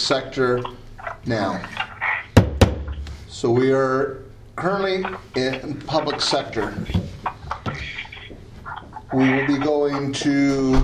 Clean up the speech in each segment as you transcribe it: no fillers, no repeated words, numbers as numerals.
sector now. So we are currently in public sector. We will be going to,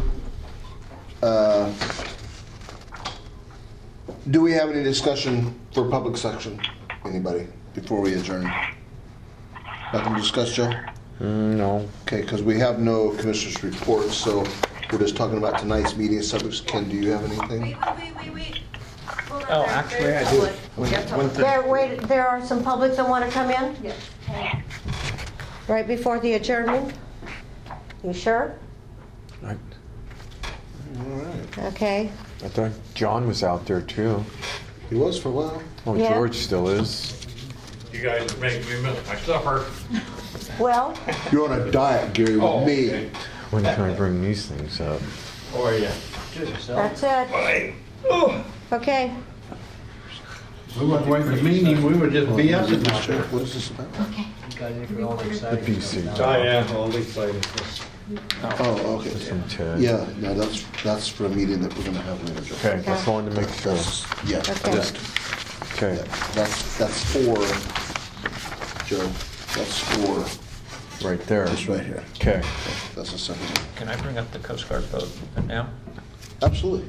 do we have any discussion for public section? Anybody, before we adjourn? Nothing to discuss, Joe? No. Okay, because we have no commissioners' reports, so we're just talking about tonight's meeting subjects. Ken, do you have anything? Wait. Hold on, Oh, there's actually, I public. do. We have public. There are some public that want to come in? Yes. Right before the adjournment? You sure? I All right. Okay. thought John was out there too. He was for a while. Oh, Yeah. George still is. You guys are making me miss my supper. Well, You're on a diet, Gary, with Oh, me. okay. When can I bring these things up? How are you? that's it. Okay. We weren't waiting for the meeting, we were just BSing out there. What is this about? The PC. Oh, yeah, all excited. Oh, okay. From Ted. Yeah, no, that's for a meeting that we're gonna have later, Joe. Okay, just wanted to make sure. Yeah, Okay. just, Okay. yeah, that's for, Joe, that's for, Right there. this right here. Okay. That's the second one. Can I bring up the Coast Guard boat now? Absolutely.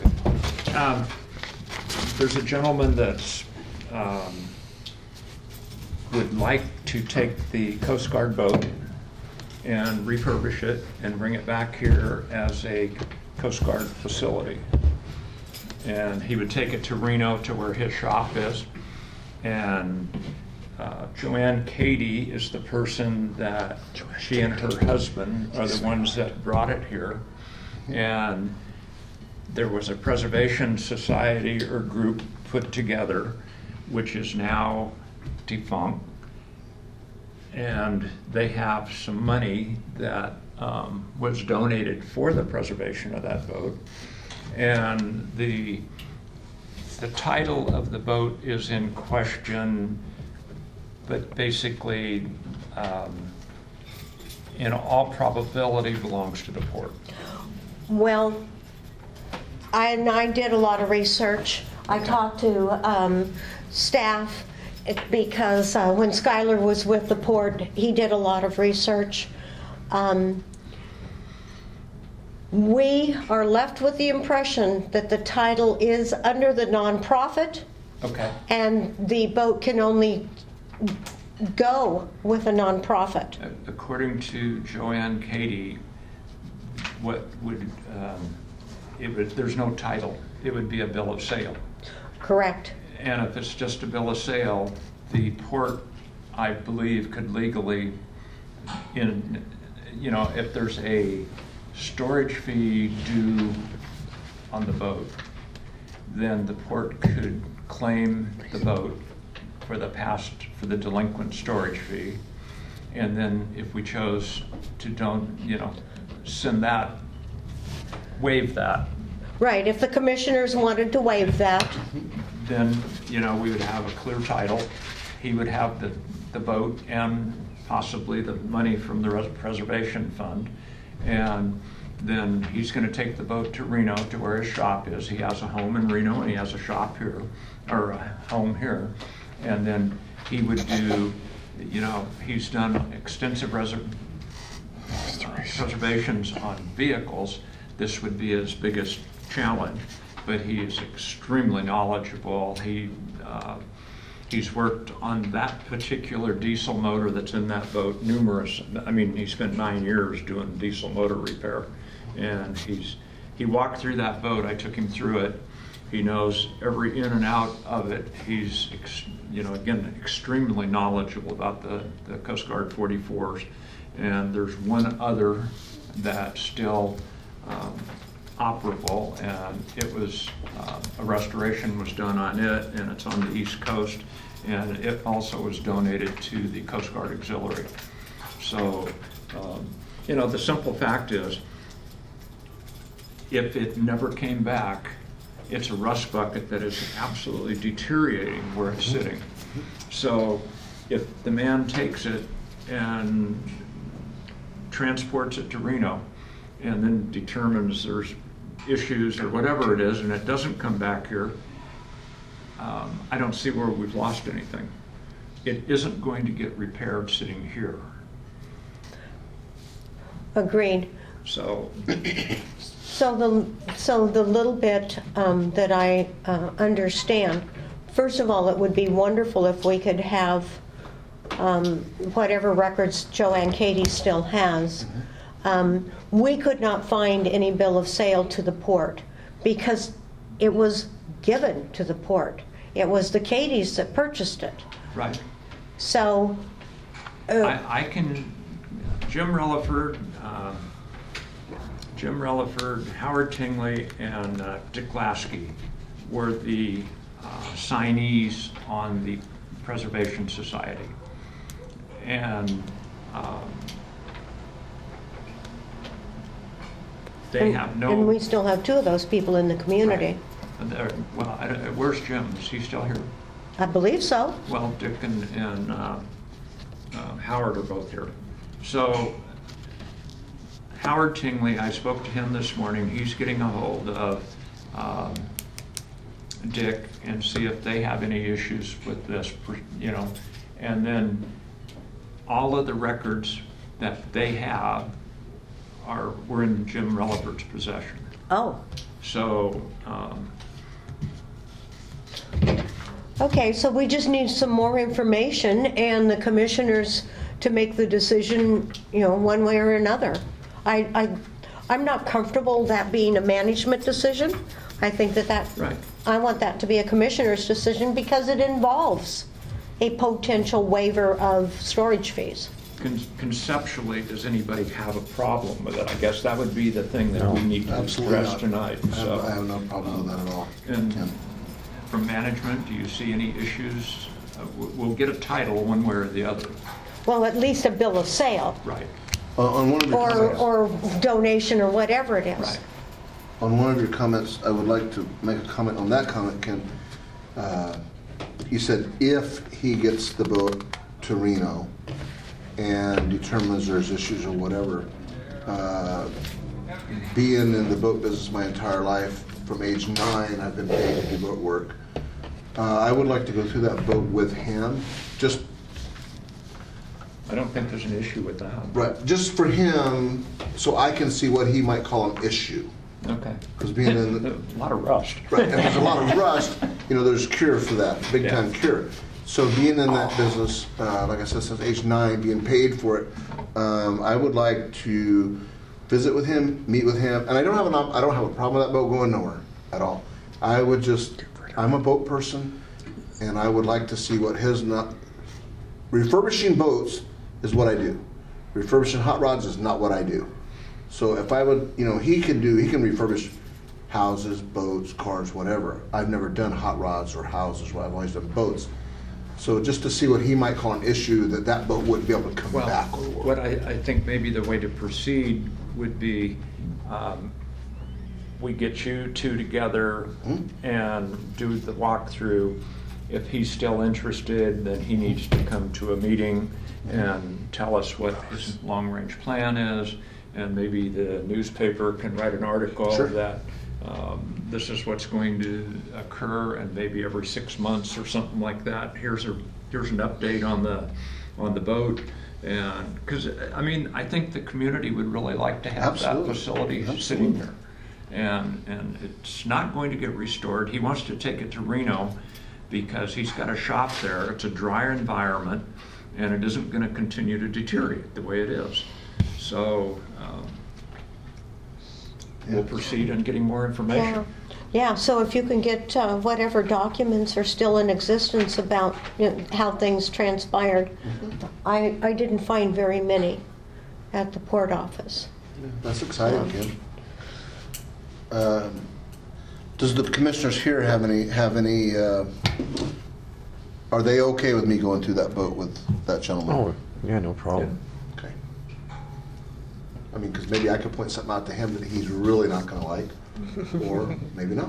There's a gentleman that's would like to take the Coast Guard boat and refurbish it and bring it back here as a Coast Guard facility. And he would take it to Reno to where his shop is. And Joanne Cady is the person that, she and her husband are the ones that brought it here. And there was a preservation society or group put together, which is now defunct. And they have some money that was donated for the preservation of that boat. And the title of the boat is in question, but basically, in all probability, belongs to the port. Well, I did a lot of research. I talked to staff because when Skylar was with the port, he did a lot of research. We are left with the impression that the title is under the nonprofit, Okay. and the boat can only go with a nonprofit. According to Joanne Cady, what would, there's no title. It would be a bill of sale. Correct. And if it's just a bill of sale, the port, I believe, could legally, if there's a storage fee due on the boat, then the port could claim the boat for the delinquent storage fee. And then if we chose to send that, waive that, Right, if the commissioners wanted to waive that. then, we would have a clear title. He would have the boat and possibly the money from the preservation fund. And then he's gonna take the boat to Reno to where his shop is. He has a home in Reno and he has a shop here, or a home here. And then he would do, he's done extensive preservations on vehicles. This would be his biggest challenge, but he is extremely knowledgeable. He's worked on that particular diesel motor that's in that boat he spent 9 years doing diesel motor repair. And he walked through that boat, I took him through it. He knows every in and out of it. He's, again, extremely knowledgeable about the Coast Guard 44s. And there's one other that's still operable, and it was, a restoration was done on it, and it's on the East Coast, and it also was donated to the Coast Guard Auxiliary. So, the simple fact is, if it never came back, it's a rust bucket that is absolutely deteriorating where it's sitting. So, if the man takes it and transports it to Reno, and then determines there's issues or whatever it is, and it doesn't come back here, I don't see where we've lost anything. It isn't going to get repaired sitting here. Agreed. So, So the little bit that I understand, first of all, it would be wonderful if we could have whatever records Joanne Katie still has. We could not find any bill of sale to the port because it was given to the port. It was the Katies that purchased it. right. So, I can, Jim Relaford, Howard Tingley, and Dick Lasky were the signees on the Preservation Society. And they have no... and we still have two of those people in the community. Well, where's Jim? Is he still here? I believe so. Well, Dick and Howard are both here. So Howard Tingley, I spoke to him this morning. He's getting a hold of Dick and see if they have any issues with this, you know. And then all of the records that they have were in Jim Relaford's possession. Oh, So, okay, so we just need some more information and the commissioners to make the decision, you know, one way or another. I'm not comfortable that being a management decision. I think that right. I want that to be a commissioner's decision because it involves a potential waiver of storage fees. Conceptually, does anybody have a problem with it? I guess that would be the thing that we need to Absolutely address not. tonight. I have no problem with that at all. And Ken. from management, do you see any issues? We'll get a title one way or the other. Well, at least a bill of sale Right, On one of your comments, or donation or whatever it is. right. on one of your comments, I would like to make a comment on that comment, Ken. You said if he gets the boat to Reno and determines there's issues or whatever, being in the boat business my entire life, from age 9, I've been paid to do boat work. I would like to go through that boat with him, just I don't think there's an issue with that. right, just for him, so I can see what he might call an issue. Okay. Because being in the, A lot of rust. right, and there's a lot of rust, you know, there's cure for that, big time cure. So being in that business, like I said, since age 9, being paid for it, I would like to visit with him, meet with him, and I don't have a problem with that boat going nowhere at all. I would just, I'm a boat person, and I would like to see what his refurbishing boats is what I do. Refurbishing hot rods is not what I do. So if I would, you know, he can refurbish houses, boats, cars, whatever. I've never done hot rods or houses, I've always done boats. So just to see what he might call an issue that boat wouldn't be able to come Well, back or what I think maybe the way to proceed would be, we get you two together and do the walkthrough. If he's still interested, then he needs to come to a meeting and tell us what his long-range plan is, and maybe the newspaper can write an article Sure. that this is what's going to occur, and maybe every 6 months or something like that. Here's an update on the boat, and because I mean I think the community would really like to have Absolutely. that facility sitting there, and it's not going to get restored. He wants to take it to Reno because he's got a shop there. It's a drier environment, and it isn't going to continue to deteriorate the way it is. So we'll proceed in getting more information. Yeah, so if you can get whatever documents are still in existence about, you know, how things transpired. I didn't find very many at the port office. That's exciting, Kim. Does the commissioners here have any? Are they okay with me going through that boat with that gentleman? Oh, yeah, no problem. Okay. I mean, because maybe I could point something out to him that he's really not going to like, or maybe not.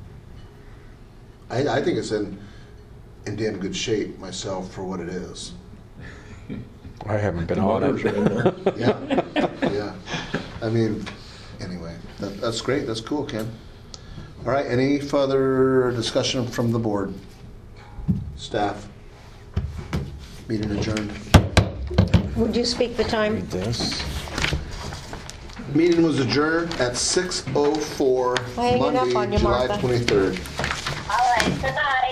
I think it's in damn good shape myself for what it is. I haven't been The on motors are in it. there. Yeah. I mean, anyway, that's great. That's cool, Ken. All right. Any further discussion from the board? Staff. Meeting adjourned. Would you speak the time? Read this. Meeting was adjourned at 6:04 Hanging up on Monday, you, July Martha. 23rd. All right, good night.